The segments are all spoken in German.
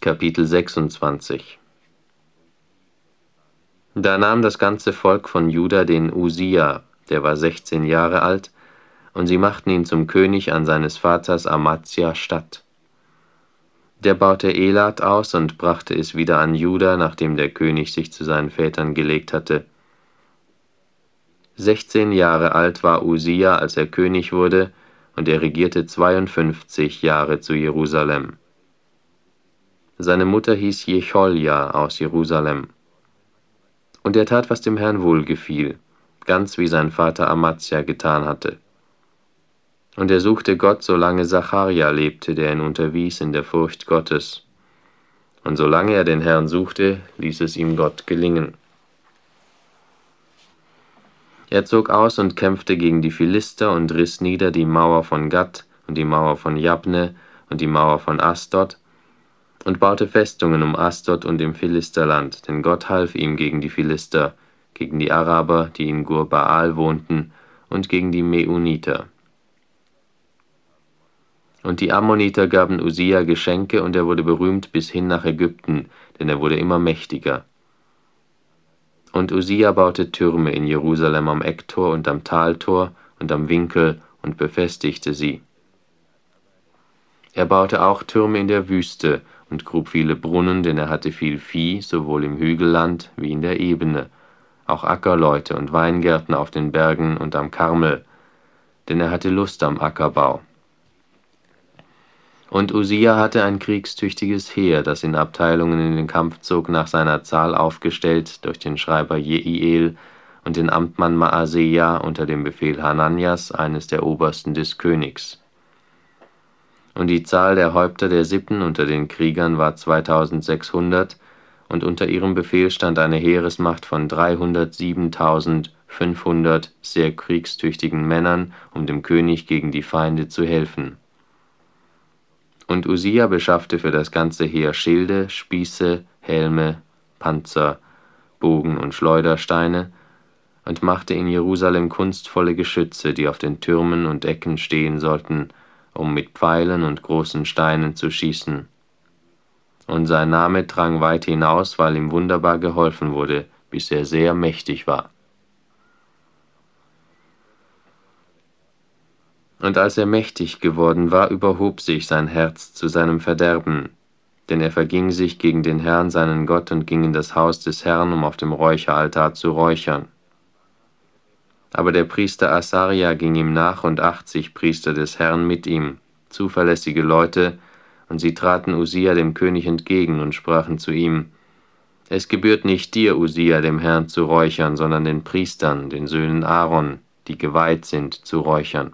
Kapitel 26. Da nahm das ganze Volk von Juda den Usia, der war 16 Jahre alt, und sie machten ihn zum König an seines Vaters Amazia statt. Der baute Elat aus und brachte es wieder an Juda, nachdem der König sich zu seinen Vätern gelegt hatte. 16 Jahre alt war Usia, als er König wurde, und er regierte 52 Jahre zu Jerusalem. Seine Mutter hieß Jecholja aus Jerusalem. Und er tat, was dem Herrn wohlgefiel, ganz wie sein Vater Amazia getan hatte. Und er suchte Gott, solange Zacharja lebte, der ihn unterwies in der Furcht Gottes. Und solange er den Herrn suchte, ließ es ihm Gott gelingen. Er zog aus und kämpfte gegen die Philister und riss nieder die Mauer von Gat und die Mauer von Jabne und die Mauer von Asdod und baute Festungen um Asdod und im Philisterland, denn Gott half ihm gegen die Philister, gegen die Araber, die in Gur-Baal wohnten, und gegen die Meuniter. Und die Ammoniter gaben Usia Geschenke, und er wurde berühmt bis hin nach Ägypten, denn er wurde immer mächtiger. Und Usia baute Türme in Jerusalem am Ecktor und am Taltor und am Winkel und befestigte sie. Er baute auch Türme in der Wüste und grub viele Brunnen, denn er hatte viel Vieh, sowohl im Hügelland wie in der Ebene, auch Ackerleute und Weingärten auf den Bergen und am Karmel, denn er hatte Lust am Ackerbau. Und Usia hatte ein kriegstüchtiges Heer, das in Abteilungen in den Kampf zog, nach seiner Zahl aufgestellt durch den Schreiber Jeiel und den Amtmann Maaseja unter dem Befehl Hananias, eines der Obersten des Königs. Und die Zahl der Häupter der Sippen unter den Kriegern war 2600, und unter ihrem Befehl stand eine Heeresmacht von 307.500 sehr kriegstüchtigen Männern, um dem König gegen die Feinde zu helfen. Und Usia beschaffte für das ganze Heer Schilde, Spieße, Helme, Panzer, Bogen und Schleudersteine und machte in Jerusalem kunstvolle Geschütze, die auf den Türmen und Ecken stehen sollten, um mit Pfeilen und großen Steinen zu schießen. Und sein Name drang weit hinaus, weil ihm wunderbar geholfen wurde, bis er sehr mächtig war. Und als er mächtig geworden war, überhob sich sein Herz zu seinem Verderben, denn er verging sich gegen den Herrn seinen Gott und ging in das Haus des Herrn, um auf dem Räucheraltar zu räuchern. Aber der Priester Asaria ging ihm nach und 80 Priester des Herrn mit ihm, zuverlässige Leute, und sie traten Usia dem König entgegen und sprachen zu ihm: Es gebührt nicht dir, Usia, dem Herrn zu räuchern, sondern den Priestern, den Söhnen Aaron, die geweiht sind, zu räuchern.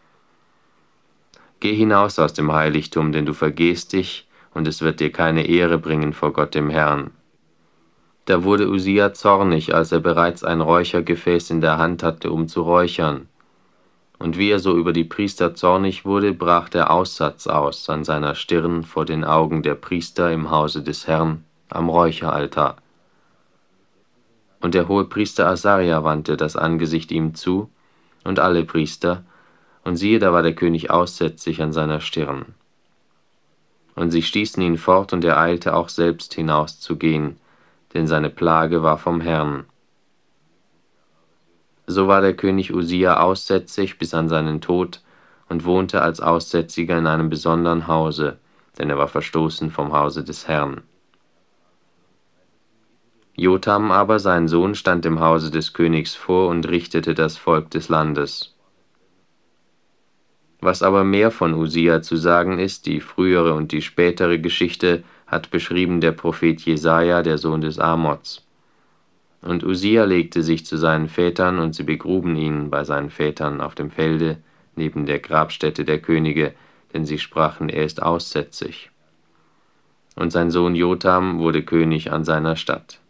Geh hinaus aus dem Heiligtum, denn du vergehst dich, und es wird dir keine Ehre bringen vor Gott dem Herrn. Da wurde Usia zornig, als er bereits ein Räuchergefäß in der Hand hatte, um zu räuchern. Und wie er so über die Priester zornig wurde, brach der Aussatz aus an seiner Stirn vor den Augen der Priester im Hause des Herrn am Räucheraltar. Und der Hohepriester Asaria wandte das Angesicht ihm zu, und alle Priester, und siehe, da war der König aussätzig an seiner Stirn. Und sie stießen ihn fort, und er eilte auch selbst hinauszugehen, denn seine Plage war vom Herrn. So war der König Usia aussätzig bis an seinen Tod und wohnte als Aussätziger in einem besonderen Hause, denn er war verstoßen vom Hause des Herrn. Jotham aber, sein Sohn, stand dem Hause des Königs vor und richtete das Volk des Landes. Was aber mehr von Usia zu sagen ist, die frühere und die spätere Geschichte, hat beschrieben der Prophet Jesaja, der Sohn des Amoz. Und Usia legte sich zu seinen Vätern, und sie begruben ihn bei seinen Vätern auf dem Felde, neben der Grabstätte der Könige, denn sie sprachen, er ist aussätzig. Und sein Sohn Jotham wurde König an seiner Statt.